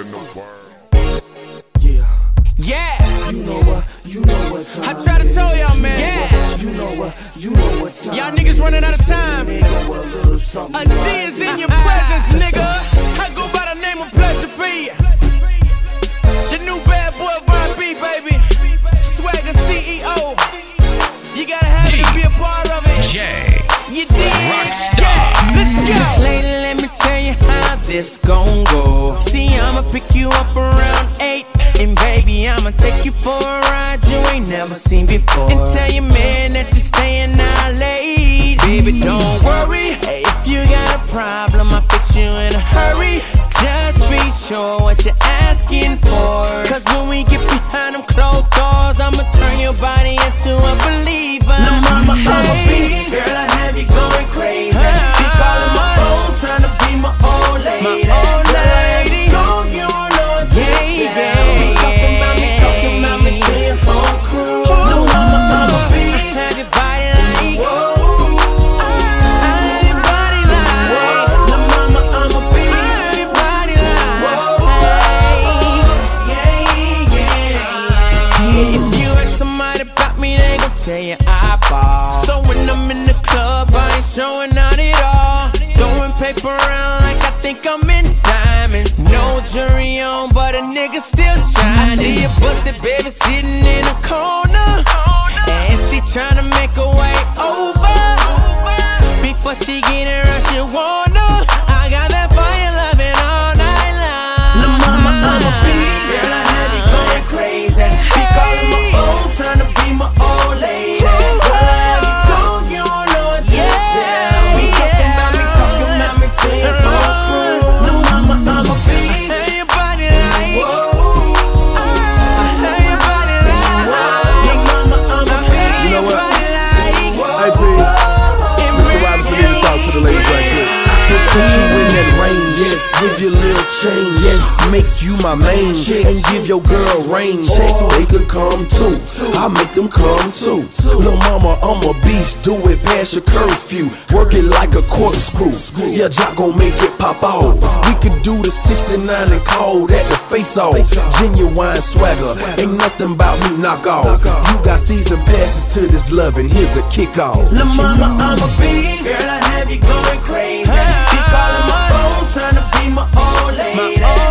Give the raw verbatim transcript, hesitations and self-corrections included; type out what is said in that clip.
in the world. Yeah. Yeah. You know what? You know what time I try to it tell is. y'all, man. Yeah. You know what? You know what time Y'all niggas it running is. out of time. Nigga, a little something A G is in your presence, nigga. I go by the name of Pleasure P. The new bad boy of R and B, baby. Swagger C E O. You gotta have it to be a part of it. Jay. You did. Yeah. Let's go. This lady, let me tell you how this gon' go. See, I'ma pick you up around eight. And baby, I'ma take you for a ride you ain't never seen before. And tell your man that you're staying out late. Baby, don't worry. If you got a problem, I'll fix you in a hurry. Just be sure what you're asking for. Cause when we get behind them closed doors, I'ma turn your body into a believer. Lil' mama, I'm a beast. Girl, I have you going crazy. Be calling my phone, trying to be my old lady. My old lady. Go, you don't know what to Yeah, tell. yeah, Be talking about me, talking about me to your whole crew. Lil' mama, I'm a beast. Have your body like, Whoa. have your body like, Lil' mama, I'm a beast. have your body like, Yeah, yeah. if you ask somebody about me, they gon' tell you I ball. So when I'm in the club, I ain't showing out at all. Throwing paper around like I think I'm in diamonds. No jury on, but a nigga still shining. I see your pussy, baby, sitting in a corner, and she tryna make her way over. Before she get around, she wanna. I got that fire loving all night long. Lil' mama, I'm a beast. Girl, I have you going crazy. Be calling my phone, trying to be my old lady. Girl, I have you gone, you don't know what to tell. Be talking about me, talking about me to your whole crew. Lil' mama, I'm a beast. Have your body like, Whoa. have your body like, Lil' mama, I'm a beast. You know what? body like. Hey, P. Mister Robinson need to talk to the ladies right quick. Put you in that range, yes. Give your little change, yes. Make you my main chick and give your girl range checks so they can come too. I make them come too. Lil' mama, I'm a beast. Do it past your curfew. Work it like a corkscrew. Yeah, Jock gon' make it pop off. We could do the sixty-nine and call that the face off. Genuine swagger, ain't nothing about me knock off. You got season passes to this loving. Here's the kickoff. Lil' mama, I'm a beast. Girl, I have you going crazy. Be calling my phone, trying to be my old lady.